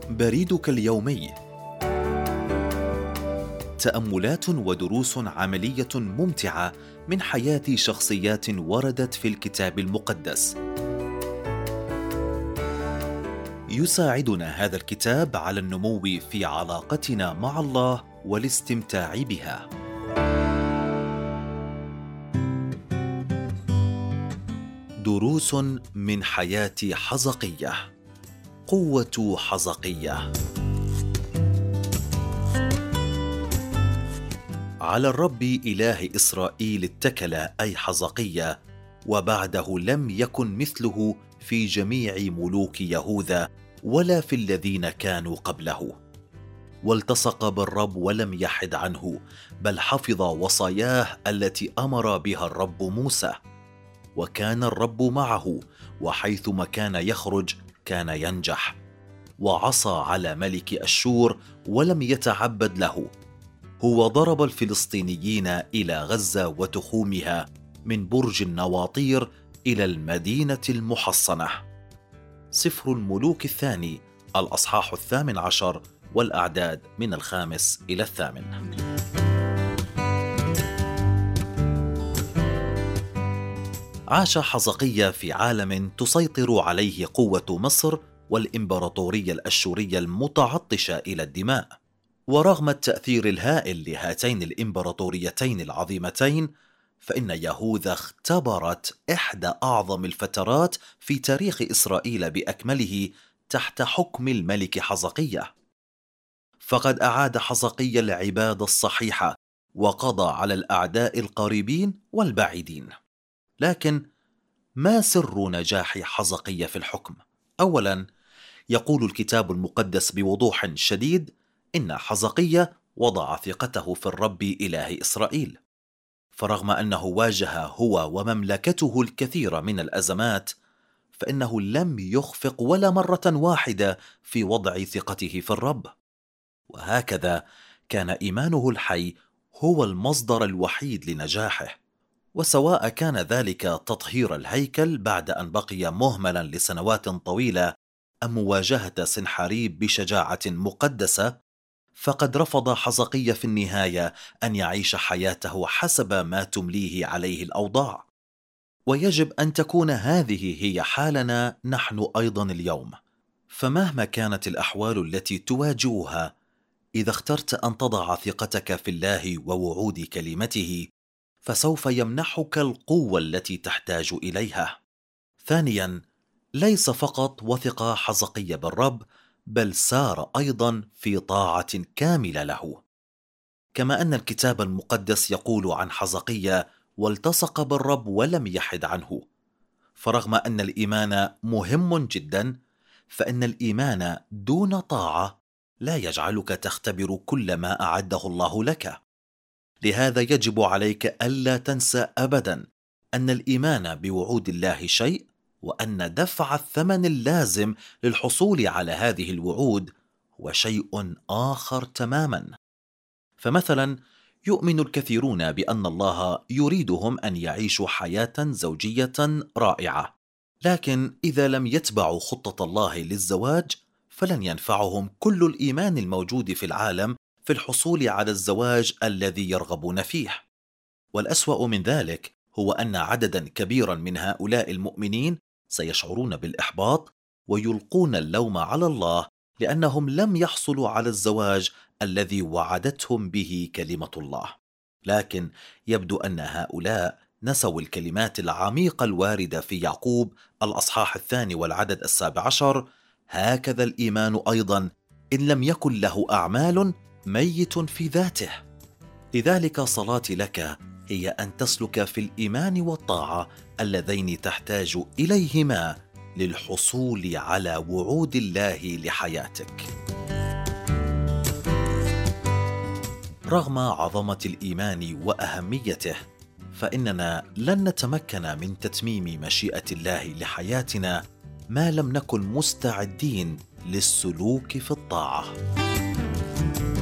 بريدك اليومي، تأملات ودروس عملية ممتعة من حياة شخصيات وردت في الكتاب المقدس. يساعدنا هذا الكتاب على النمو في علاقتنا مع الله والاستمتاع بها. دروس من حياة حزقية. قوة حزقية. على الرب إله إسرائيل اتكل أي حزقية، وبعده لم يكن مثله في جميع ملوك يهوذا ولا في الذين كانوا قبله. والتصق بالرب ولم يحد عنه، بل حفظ وصاياه التي أمر بها الرب موسى. وكان الرب معه، وحيثما كان يخرج كان ينجح. وعصى على ملك أشور ولم يتعبد له. هو ضرب الفلسطينيين إلى غزة وتخومها، من برج النواطير إلى المدينة المحصنة. سفر الملوك الثاني، الأصحاح 18 والأعداد من 5 إلى 8. عاش حزقية في عالم تسيطر عليه قوة مصر والإمبراطورية الأشورية المتعطشة إلى الدماء. ورغم التأثير الهائل لهاتين الإمبراطوريتين العظيمتين، فإن يهوذا اختبرت إحدى أعظم الفترات في تاريخ إسرائيل بأكمله تحت حكم الملك حزقية. فقد أعاد حزقية العبادة الصحيحة، وقضى على الأعداء القريبين والبعيدين. لكن ما سر نجاح حزقية في الحكم؟ أولاً، يقول الكتاب المقدس بوضوح شديد إن حزقية وضع ثقته في الرب إله إسرائيل. فرغم أنه واجه هو ومملكته الكثير من الأزمات، فإنه لم يخفق ولا مرة واحدة في وضع ثقته في الرب. وهكذا كان إيمانه الحي هو المصدر الوحيد لنجاحه. وسواء كان ذلك تطهير الهيكل بعد أن بقي مهملا لسنوات طويلة، أم مواجهة سنحاريب بشجاعة مقدسة، فقد رفض حزقية في النهاية أن يعيش حياته حسب ما تمليه عليه الأوضاع. ويجب أن تكون هذه هي حالنا نحن أيضا اليوم. فمهما كانت الأحوال التي تواجهها، إذا اخترت أن تضع ثقتك في الله ووعود كلمته، فسوف يمنحك القوة التي تحتاج إليها. ثانيا، ليس فقط وثق حزقية بالرب، بل سار أيضا في طاعة كاملة له. كما أن الكتاب المقدس يقول عن حزقية: والتصق بالرب ولم يحد عنه. فرغم أن الإيمان مهم جدا، فإن الإيمان دون طاعة لا يجعلك تختبر كل ما أعده الله لك. لهذا يجب عليك ألا تنسى أبدا أن الإيمان بوعود الله شيء، وأن دفع الثمن اللازم للحصول على هذه الوعود هو شيء آخر تماما. فمثلا، يؤمن الكثيرون بأن الله يريدهم أن يعيشوا حياة زوجية رائعة، لكن إذا لم يتبعوا خطة الله للزواج، فلن ينفعهم كل الإيمان الموجود في العالم في الحصول على الزواج الذي يرغبون فيه. والأسوأ من ذلك هو أن عددا كبيرا من هؤلاء المؤمنين سيشعرون بالإحباط ويلقون اللوم على الله لأنهم لم يحصلوا على الزواج الذي وعدتهم به كلمة الله. لكن يبدو أن هؤلاء نسوا الكلمات العميقة الواردة في يعقوب الأصحاح 2 والعدد 17: هكذا الإيمان أيضا إن لم يكن له أعمال ميت في ذاته. لذلك صلاتي لك هي أن تسلك في الإيمان والطاعة اللذين تحتاج إليهما للحصول على وعود الله لحياتك. رغم عظمة الإيمان وأهميته، فإننا لن نتمكن من تتميم مشيئة الله لحياتنا ما لم نكن مستعدين للسلوك في الطاعة.